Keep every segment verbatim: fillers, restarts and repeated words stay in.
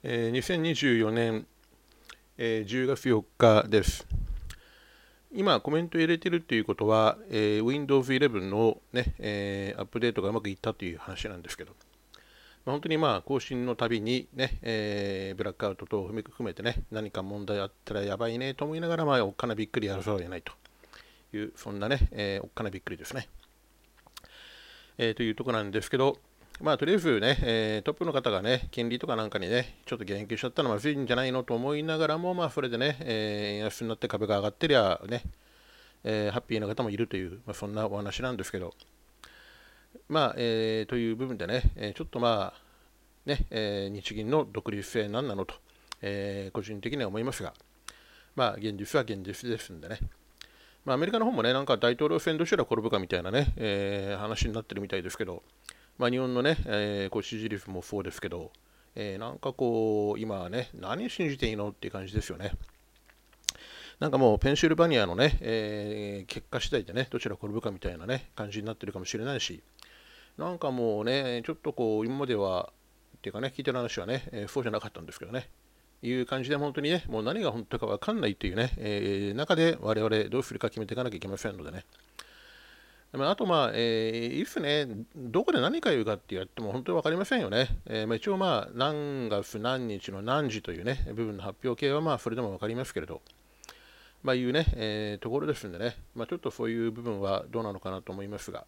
えーにせんにじゅうよねん、えーじゅうがつよっかです。今、コメント入れてるっていうことは、えー Windows イレブンの、ねえーアップデートがうまくいったという話なんですけど、まあ、本当にまあ更新のたびに、ねえーブラックアウト等を含めて、ね、何か問題あったらやばいねと思いながら、まあ、おっかなびっくりやらざるを得ないという、そんなね、えーおっかなびっくりですね。えーというところなんですけど、まあ、とりあえずね、えートップの方がね、金利とかなんかにね、ちょっと言及しちゃったのはまずいんじゃないのと思いながらも、まあ、それでね、えー円安になって株が上がってりゃね、えーハッピーな方もいるという、まあ、そんなお話なんですけど、まあ、えーという部分でね、えーちょっとまあ、ね、えー日銀の独立性何なのと、えー個人的には思いますが、まあ、現実は現実ですんでね、まあ、アメリカの方もね、なんか大統領選どちら転ぶかみたいなね、えー話になってるみたいですけど、まあ、日本のね、えーこう支持率もそうですけど、えーなんかこう、今はね、何信じていいのっていう感じですよね。なんかもうペンシルバニアのね、えー結果次第でね、どちら転ぶかみたいなね、感じになってるかもしれないし、なんかもうね、ちょっとこう、今までは、っていうかね、聞いてる話はね、えーそうじゃなかったんですけどね、いう感じで本当にね、もう何が本当か分かんないっていうね、えー中で我々どうするか決めていかなきゃいけませんのでね。まああと、まあ、えー、いつね、どこで何か言うかって言っても本当に分かりませんよね。えーまあ、一応、まあ、何月何日の何時というね、部分の発表系は、まあ、それでも分かりますけれど、まあ、いうね、えーところですんでね、まあ、ちょっとそういう部分はどうなのかなと思いますが、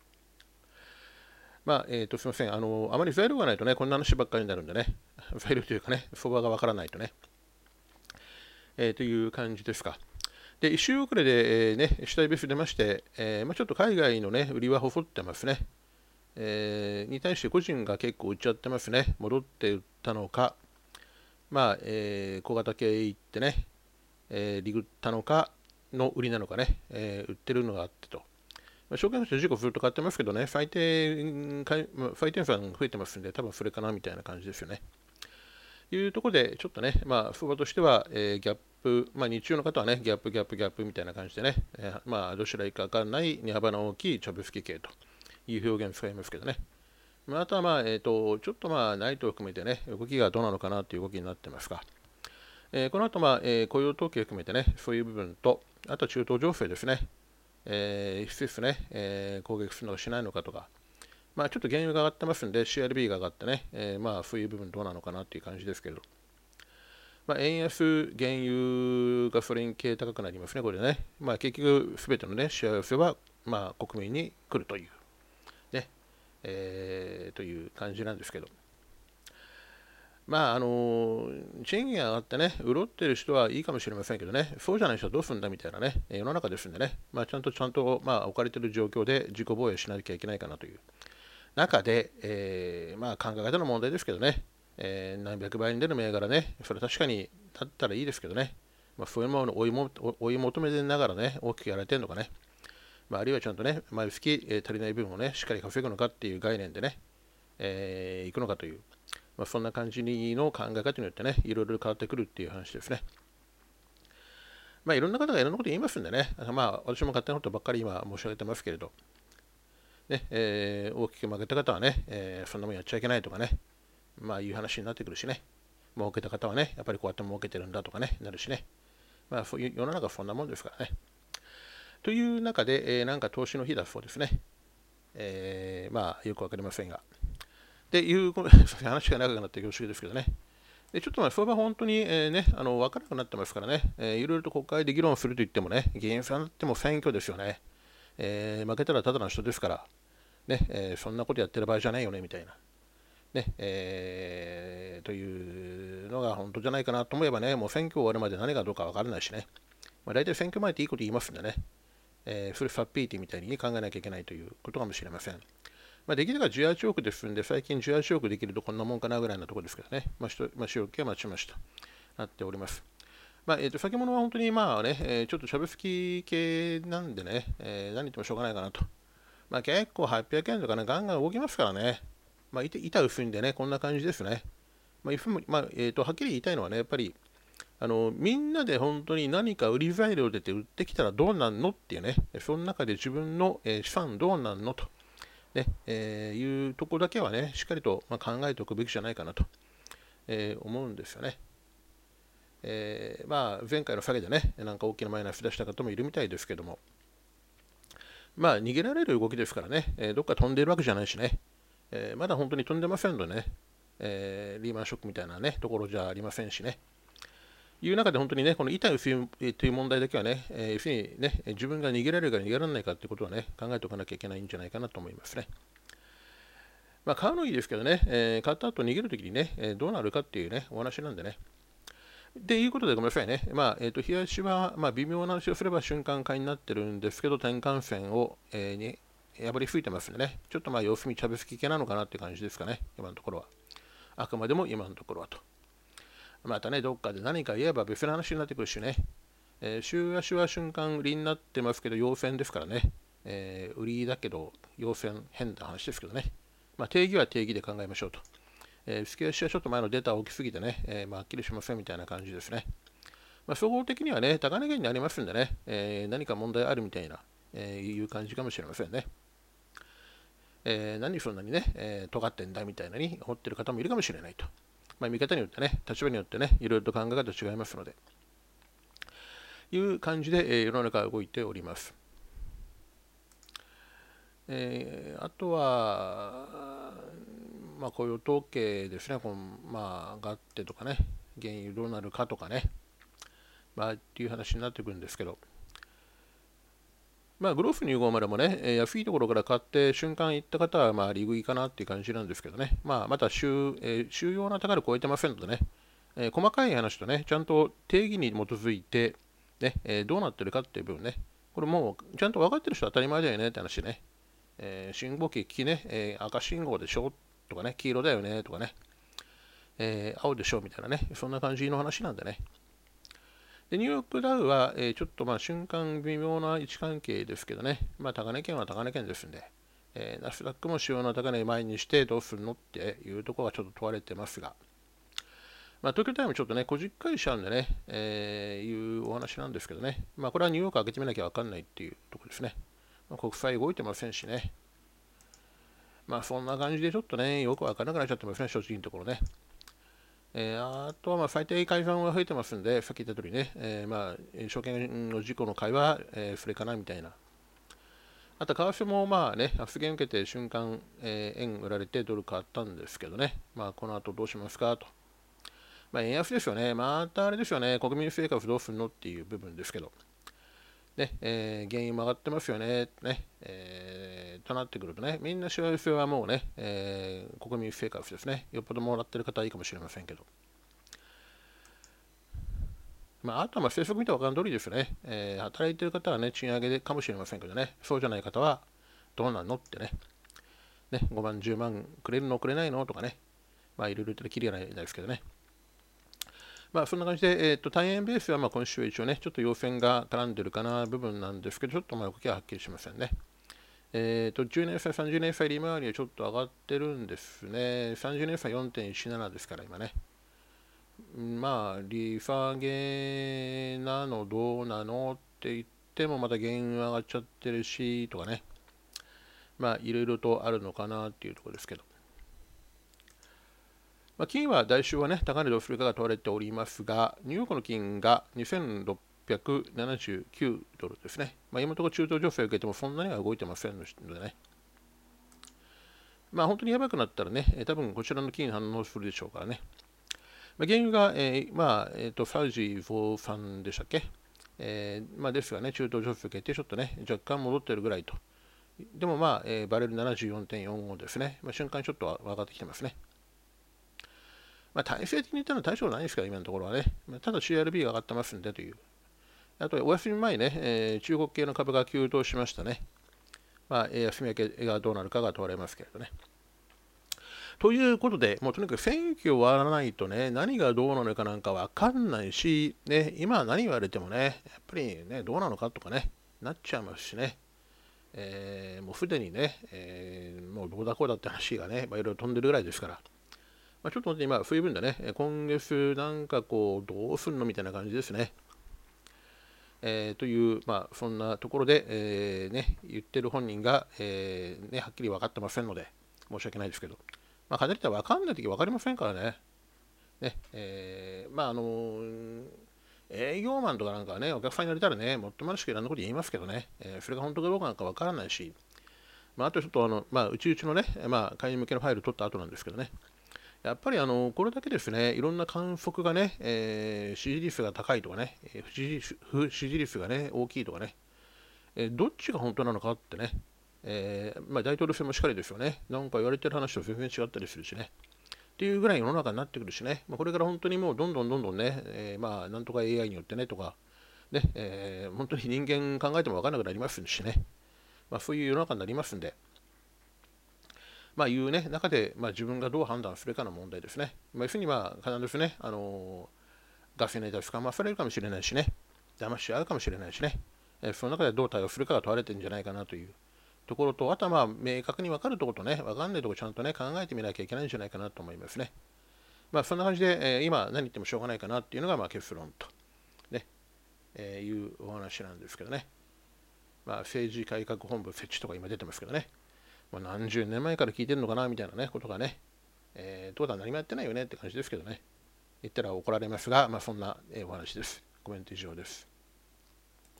まあ、えーと、すみません、あの、あまり材料がないとね、こんな話ばっかりになるんでね、材料というかね、相場が分からないとね、えーという感じですか。で、いっ週遅れで、えーね、主体ベース出まして、えーまあ、ちょっと海外のね、売りは細ってますね。えーに対して個人が結構売っちゃってますね。戻って売ったのか、まあ、えー小型系行ってね、えーリグったのかの売りなのかね、えー売ってるのがあってと。まあ、証券会社自己ずっと買ってますけどね、最低、最低差が増えてますんで、多分それかなみたいな感じですよね。いうところで、ちょっとね、まあ、相場としては、えーギャップ、まあ、日中の方はね、ギャップ、ギャップ、ギャップみたいな感じでね、えーまあ、どちらいいか分かんない値幅の大きいチャブスキ系という表現を使いますけどね。まあ、あとは、まあえーと、ちょっとまあナイトを含めてね、動きがどうなのかなという動きになってますが、えーこの後、まあえー雇用統計を含めてね、そういう部分と、あとは中東情勢ですね、えー、施設ね、えー攻撃するのかしないのかとか、まあ、ちょっと原油が上がってますんで、シーアールビー が上がってね、えーまあそういう部分どうなのかなという感じですけれど、まあ、円安、原油、ガソリン系高くなりますね、これね。まあ、結局、すべてのね、幸せは、まあ、国民に来るという、ね、えーという感じなんですけど。まあ、あの賃金が上がってね、潤ってる人はいいかもしれませんけどね、そうじゃない人はどうするんだみたいなね、世の中ですんでね、まあ、ちゃんとちゃんと、まあ、置かれている状況で自己防衛しなきゃいけないかなという中で、えーまあ、考え方の問題ですけどね、えー何百倍に出る銘柄ね、それ確かにだったらいいですけどね、まあ、そういうものを追いも追い求めながらね、大きくやられてるのかね、まあ、あるいはちゃんとね、毎月、えー足りない分をね、しっかり稼ぐのかっていう概念でね、えー、いくのかという、まあ、そんな感じの考え方によってね、いろいろ変わってくるっていう話ですね。まあ、いろんな方がいろんなこと言いますんでね、まあ、私も勝手なことばっかり今申し上げてますけれど、ねえー大きく負けた方はね、えーそんなもんやっちゃいけないとかね、まあいう話になってくるしね、儲けた方はね、やっぱりこうやって儲けてるんだとかね、なるしね、まあ、そういう世の中はそんなもんですからね。という中で、えーなんか投資の日だそうですね。えーまあ、よくわかりませんが。でいう、話が長くなって恐縮ですけどね。でちょっとまあ相場本当に、えーね、あの分からなくなってますからね、えーいろいろと国会で議論すると言ってもね、議員さんだっても選挙ですよね。えー負けたらただの人ですから、ねえーそんなことやってる場合じゃないよねみたいな。ねえーというのが本当じゃないかなと思えばね、もう選挙終わるまで何がどうか分からないしね、まあ、大体選挙前っていいこと言いますんでね、えーそれファッピーティみたいに考えなきゃいけないということかもしれません。まあ、できればじゅうはちおくですんで、最近じゅうはちおくできるとこんなもんかなぐらいのところですけどね、まあ、しまあ、使用期は待ちました。なっております。まあ、えーと、先物は本当にまあね、えーちょっとしゃぶすき系なんでね、えー何言ってもしょうがないかなと。まあ、結構はっぴゃくえんとかね、ガンガン動きますからね。まあ、板薄いんでね、こんな感じですね。まあ、まあえーと、はっきり言いたいのはね、やっぱり、あのみんなで本当に何か売り材料出て売ってきたらどうなんのっていうね、その中で自分の、えー資産どうなんのと、ねえーいうところだけはね、しっかりと、まあ、考えておくべきじゃないかなと。 えー、思うんですよね。えー、まあ前回の下げでね、なんか大きなマイナス出した方もいるみたいですけども、まあ逃げられる動きですからね、えー、どっか飛んでいるわけじゃないしね、えー、まだ本当に飛んでませんのでね、えー、リーマンショックみたいなね、ところじゃありませんしね。いう中で本当にね、この痛い冬という問題だけはね、えー、要するにね、自分が逃げられるか逃げられないかということはね、考えておかなきゃいけないんじゃないかなと思いますね。まあ、買うのいいですけどね、えー、買った後逃げるときにね、えー、どうなるかっていうね、お話なんでね。でいうことでごめんなさいね。まあ、えっ、ー、と、冷やしは、まあ、微妙な話をすれば瞬間買いになってるんですけど、転換線を、えー、に破り吹いてますんでね、ちょっとまあ様子見ちゃぶすき系なのかなって感じですかね、今のところは。あくまでも今のところはと。またね、どっかで何か言えば別の話になってくるしね、えー、週足は瞬間売りになってますけど、陽線ですからね、えー、売りだけど陽線変な話ですけどね、まあ、定義は定義で考えましょうと。えー、月足はちょっと前のデータ大きすぎてね、えーまあ、はっきりしませんみたいな感じですね。まあ、総合的にはね、高値圏にありますんでね、えー、何か問題あるみたいな、えー、いう感じかもしれませんね。えー、何そんなにね、えー、尖ってんだみたいなに掘ってる方もいるかもしれないと。まあ、見方によってね、立場によってね、いろいろと考え方違いますので、いう感じで、えー、世の中は動いております。えー、あとは、まあ、雇用統計ですね、このまあ、ガッテとかね、原油どうなるかとかね、まあ、っていう話になってくるんですけど、まあ、グローフにごじゅうまるもね、安いところから買って瞬間行った方は、まあ、利食いかなっていう感じなんですけどね、まあ、また週、えー、収容な高値超えてませんのでね、えー、細かい話とね、ちゃんと定義に基づいて、ね、えー、どうなってるかっていう部分ね、これもうちゃんと分かってる人は当たり前だよねって話ね、えー、信号機ね、えー、赤信号でしょとかね、黄色だよねとかね、えー、青でしょみたいなね、そんな感じの話なんでね。でニューヨークダウは、えー、ちょっとまあ瞬間微妙な位置関係ですけどね、まあ、高値圏は高値圏ですんで、えー、ナスダックも主要な高値前にしてどうするのっていうところはちょっと問われてますが、まあ、東京タイムちょっとね、こじっかりしちゃうんでね、えー、いうお話なんですけどね、まあ、これはニューヨーク開けてみなきゃ分かんないっていうところですね。まあ、国債動いてませんしね。まあ、そんな感じでちょっとね、よく分からなくなっちゃってますね、正直のところね。えー、あとはまあ最低改ざんは増えてますんで、さっき言った通りね、えー、まあ証券の事故の会は、えー、それかなみたいな。あと、為替もまあね、発言受けて瞬間、えー、円売られてドル買ったんですけどね、まあこの後どうしますかと。まあ円安ですよね、またあれですよね、国民生活どうするのっていう部分ですけど、ね、えー、原油も上がってますよね、ね、えー、となってくるとね、みんな幸せはもうね、えー、国民生活ですね、よっぽどもらってる方はいいかもしれませんけど。まあ、あとはまあ政策見て分かる通りですよね、えー。働いてる方はね、賃上げかもしれませんけどね、そうじゃない方はどうなんのってね、ねごまん、じゅうまんくれるのくれないのとかね、まあいろいろ言ってきりがないですけどね。まあそんな感じで、えー、と対円ベースはまあ今週は一応ね、ちょっと陽線が絡んでるかな部分なんですけど、ちょっとまあ動きははっきりしませんね。えー、とじゅうねん債、さんじゅうねん債利回りはちょっと上がってるんですね。さんじゅうねん債 よんてんいちなな ですから今ね。まあ、利下げなのどうなのって言ってもまた原油上がっちゃってるしとかね。まあ、いろいろとあるのかなっていうところですけど。まあ、金は来週はね、高値どうするかが問われておりますが、ニューヨークの金がにせんろっぴゃくななじゅうきゅうドルですね。まあ、今のところ中東情勢を受けてもそんなには動いてませんのでね。まあ、本当にやばくなったらね、多分こちらの金反応するでしょうからね。まあ、原油が、えーまあえー、とサウジ・フォーファンでしたっけ、えーまあ、ですがね、中東情勢を受けてちょっとね、若干戻っているぐらいと。でもまあ、えー、バレル ななじゅうよんてんよんご ですね。まあ、瞬間ちょっと上がってきてますね。まあ、体制的に言ったのは大丈夫ないんですから、今のところはね。まあ、ただ シーアールビー が上がってますんでという。あと、お休み前ね、えー、中国系の株が急騰しましたね。まあ、休み明けがどうなるかが問われますけれどね。ということで、もうとにかく選挙終わらないとね、何がどうなのかなんかわかんないし、ね、今何言われてもね、やっぱりね、どうなのかとかね、なっちゃいますしね。えー、もうすでにね、えー、もうどうだこうだって話がね、まあ、いろいろ飛んでるぐらいですから、まあ、ちょっと今、そういう分でね、今月なんかこう、どうすんのみたいな感じですね。えー、という、まあ、そんなところで、えーね、言ってる本人が、えーね、はっきり分かってませんので、申し訳ないですけど、まあ、かなり分かんないとき分かりませんからね。 ね、えー、まああの営業マンとかなんかはね、お客さんになれたらね、もっともらしくいろんなこと言いますけどね、えー、それが本当かどうかなんかわからないし、まあ、あとちょっとあの、まあ、うちうちのね、まあ、会員向けのファイル取った後なんですけどね、やっぱりあのこれだけですね、いろんな観測がね、えー、支持率が高いとかね、えー不支持不支持率がね、大きいとかね、えーどっちが本当なのかってね、えーまあ、大統領選もしっかりですよね、なんか言われてる話と全然違ったりするしね、っていうぐらい世の中になってくるしね、まあ、これから本当にもうどんどんどんどんね、えーまあ、なんとか エーアイ によってねとか、ね、えー本当に人間考えても分からなくなりますしね、まあ、そういう世の中になりますんで、まあ、いうね、中で、まあ、自分がどう判断するかの問題ですね。まあ、要するに、まあ、必ずね、あのー、ガセネタ捕まされるかもしれないしね、騙し合うかもしれないしね、えーその中でどう対応するかが問われてるんじゃないかなというところと、あとはまあ、明確に分かるところとね、分かんないところちゃんとね、考えてみなきゃいけないんじゃないかなと思いますね。まあ、そんな感じで、えー今何言ってもしょうがないかなっていうのが、まあ、結論と、ね、えーいうお話なんですけどね。まあ、政治改革本部設置とか今出てますけどね。まあ、何十年前から聞いてるのかなみたいなね、ことがね、えー、どうだ何もやってないよねって感じですけどね。言ったら怒られますが、まあそんな、えーお話です。コメント以上です。